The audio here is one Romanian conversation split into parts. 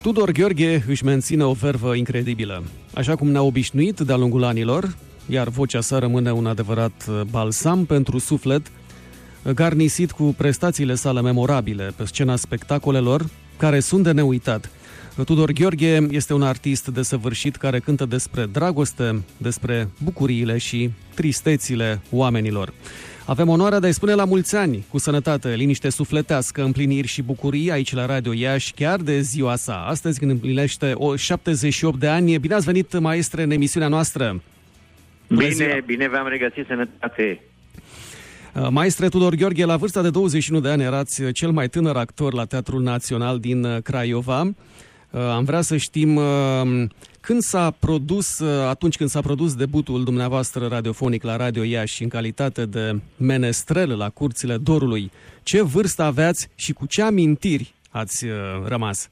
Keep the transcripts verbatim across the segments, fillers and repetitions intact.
Tudor Gheorghe își menține o vervă incredibilă. Așa cum ne-a obișnuit de-a lungul anilor, iar vocea sa rămâne un adevărat balsam pentru suflet, garnisit cu prestațiile sale memorabile pe scena spectacolelor, care sunt de neuitat. Tudor Gheorghe este un artist desăvârșit care cântă despre dragoste, despre bucuriile și tristețile oamenilor. Avem onoarea de a-i spune la mulți ani, cu sănătate, liniște sufletească, împliniri și bucurii aici la Radio Iași, chiar de ziua sa. Astăzi, când împlinește o șaptezeci și opt de ani, bine ați venit, maestre, în emisiunea noastră. Bună bine, ziua. Bine v-am regăsit, sănătate. Maestre Tudor Gheorghe, la vârsta de douăzeci și unu de ani erați cel mai tânăr actor la Teatrul Național din Craiova. Am vrea să știm când s-a produs, atunci când s-a produs debutul dumneavoastră radiofonic la Radio Iași în calitate de menestrel la Curțile Dorului. Ce vârstă aveați și cu ce amintiri ați rămas?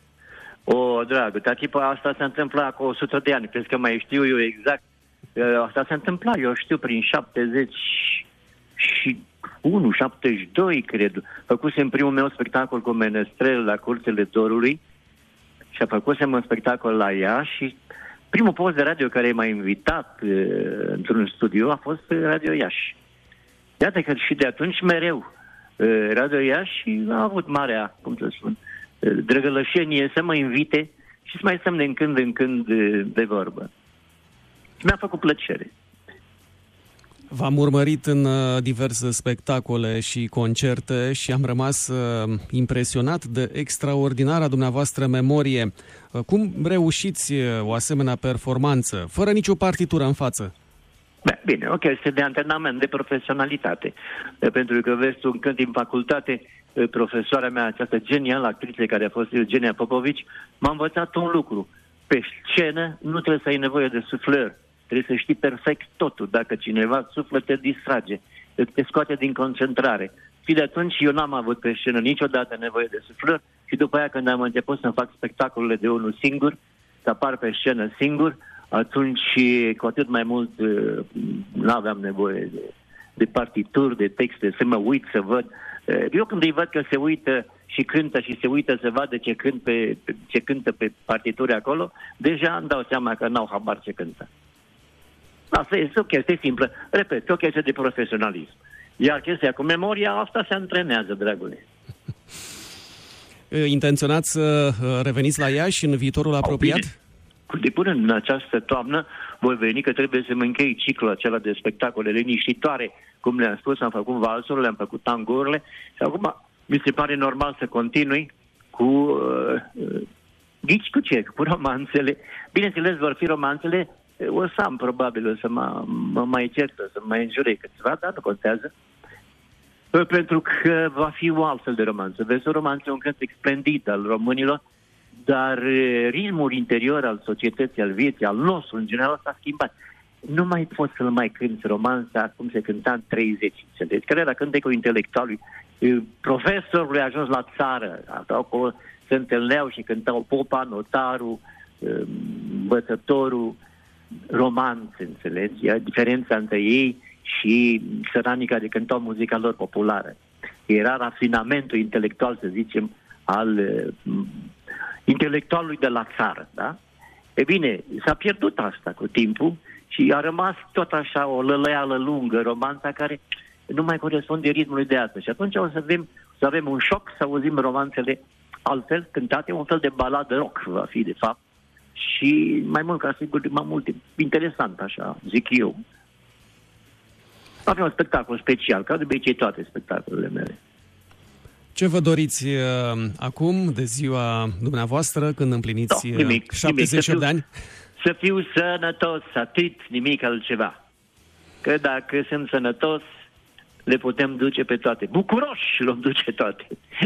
O, dragă, dar tipul asta se întâmpla cu o sută de ani, cred că mai știu eu exact. Asta se întâmpla, eu știu, prin șaptezeci și unu, șaptezeci și doi, cred. Făcusem primul meu spectacol cu menestrel la Curțile Dorului. Și a făcusem un spectacol la ea și primul post de radio care m-a invitat uh, într-un studio a fost Radio Iași. Iată că și de atunci mereu uh, Radio Iași a avut marea, cum să spun, uh, drăgălășenie să mă invite și să mai stăm de când în când uh, de vorbă. Și mi-a făcut plăcere. V-am urmărit în diverse spectacole și concerte și am rămas uh, impresionat de extraordinara dumneavoastră memorie. Uh, cum reușiți o asemenea performanță, fără nicio partitură în față? Bine, o chestie de antrenament, de profesionalitate. Pentru că, vezi tu, când în facultate, profesoara mea, această genială actriță care a fost Eugenia Popovici, m-a învățat un lucru. Pe scenă nu trebuie să ai nevoie de suflări. Trebuie să știi perfect totul. Dacă cineva suflă, te distrage, te scoate din concentrare. Și de atunci eu n-am avut pe scenă niciodată nevoie de suflări și după aia când am început să fac spectacolele de unul singur, să apar pe scenă singur, atunci cu atât mai mult n-aveam nevoie de, de partituri, de texte, să mă uit, să văd. Eu când îi văd că se uită și cântă și se uită să vadă ce, cânt pe, ce cântă pe partituri acolo, deja îmi dau seama că n-au habar ce cântă. Asta este o chestie simplă. Repet, o chestie de profesionalism. Iar chestia cu memoria, asta se antrenează, dragule. Intenționați să reveniți la Iași în viitorul apropiat? De până în această toamnă voi veni, că trebuie să mă închei ciclul acela de spectacole liniștitoare. Cum le-am spus, am făcut valsurile, am făcut tangurile și acum mi se pare normal să continui cu... Uh, ghici cu ce? Cu romanțele. Bineînțeles, vor fi romanțele. O să am probabil, o să mă, mă mai certă, să mă mai înjure câțiva, dar nu contează. Pentru că va fi o altfel de romanță. Vezi, o romanță e un cântec splendid al românilor, dar ritmul interior al societății, al vieții, al nostru, în general, s-a schimbat. Nu mai poți să-l mai cânti romanța cum se cânta în treizeci. Deci, care era cântecul intelectualului. Profesorul a ajuns la țară, acolo se întâlneau și cântau popa, notarul, învățătorul, romanțe, înțelegi? E diferența între ei și săranii care cântau muzica lor populară. Era rafinamentul intelectual, să zicem, al uh, intelectualului de la țară, da? E bine, s-a pierdut asta cu timpul și a rămas tot așa o lălăială lungă, romanța care nu mai corespunde ritmului de astăzi. Și atunci o să avem, să avem un șoc, să auzim romanțele altfel cântate, un fel de baladă rock va fi, de fapt. Și mai mult ca sigur, mai mult interesant, așa, zic eu. Avem un spectacol special, ca de obicei toate spectacolele mele. Ce vă doriți uh, acum de ziua dumneavoastră, când împliniți no, nimic, șaptezeci și opt de ani? Să fiu sănătos, atât, nimic altceva. Că dacă sunt sănătos, le putem duce pe toate. Bucuroși le duce toate.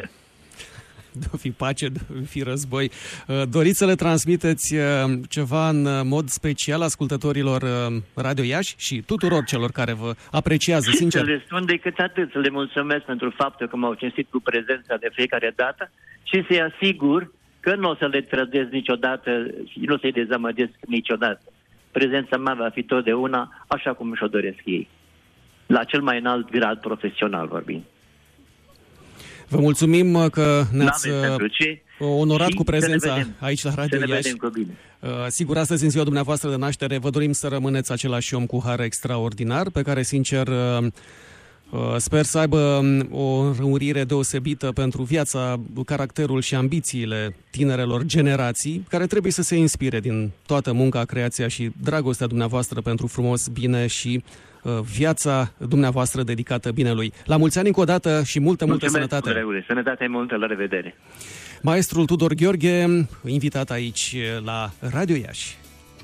De-o fi pace, de-o fi război. Doriți să le transmiteți ceva în mod special ascultătorilor Radio Iași și tuturor celor care vă apreciază, sincer? Să le spun decât atât, să le mulțumesc pentru faptul că m-au cinstit cu prezența de fiecare dată și să-i asigur că nu o să le trădesc niciodată și nu o să-i dezamăgesc niciodată. Prezența mea va fi totdeauna așa cum și-o doresc ei. La cel mai înalt grad profesional vorbim. Vă mulțumim că ne-ați ce, onorat cu prezența aici la Radio Iași. Iași. Sigur, astăzi, în ziua dumneavoastră de naștere, vă dorim să rămâneți același om cu har extraordinar, pe care, sincer, sper să aibă o înrăurire deosebită pentru viața, caracterul și ambițiile tinerelor generații, care trebuie să se inspire din toată munca, creația și dragostea dumneavoastră pentru frumos, bine și viața dumneavoastră dedicată binelui. La mulți ani încă o dată și multă, multă sănătate. Mulțumesc, sănătate multă, la revedere. Maestrul Tudor Gheorghe, invitat aici la Radio Iași.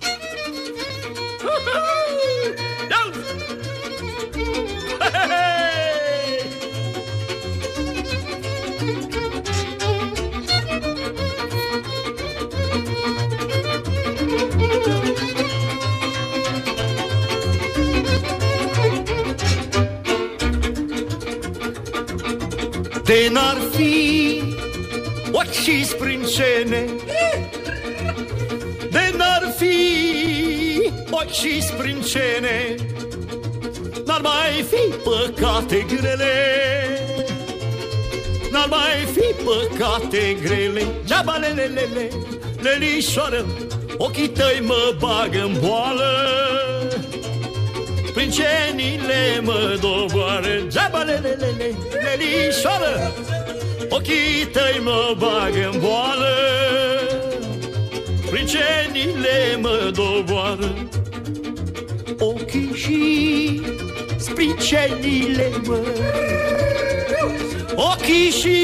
De n-ar fi ochii sprâncene, de n-ar fi ochii sprâncene, n-ar mai fi păcate grele, n-ar mai fi păcate grele. Geaba lelelele, lelișoară, ochii tăi mă bagă-n boală, sprâncenile mă doboară. Geaba lelelele, lelișoară, ochii tăi mă bagă-n boală, sprâncenile mă doboară. Ochii și sprâncenile mă, ochii și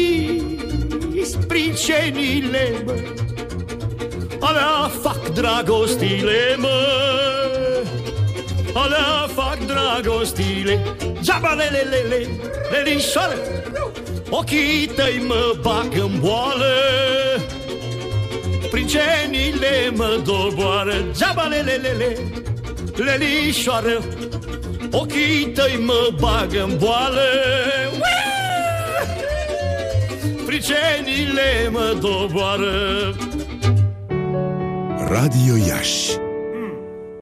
sprâncenile mă, alea fac dragostile mă, alea fac dragostile. Geaba lelelele, lelișoară, ochii tăi mă bagă-n boală, sprâncenile mă doboară. Geaba lelelele, lelișoară, ochii tăi mă bagă-n boală, sprâncenile mă doboară. Radio Iași.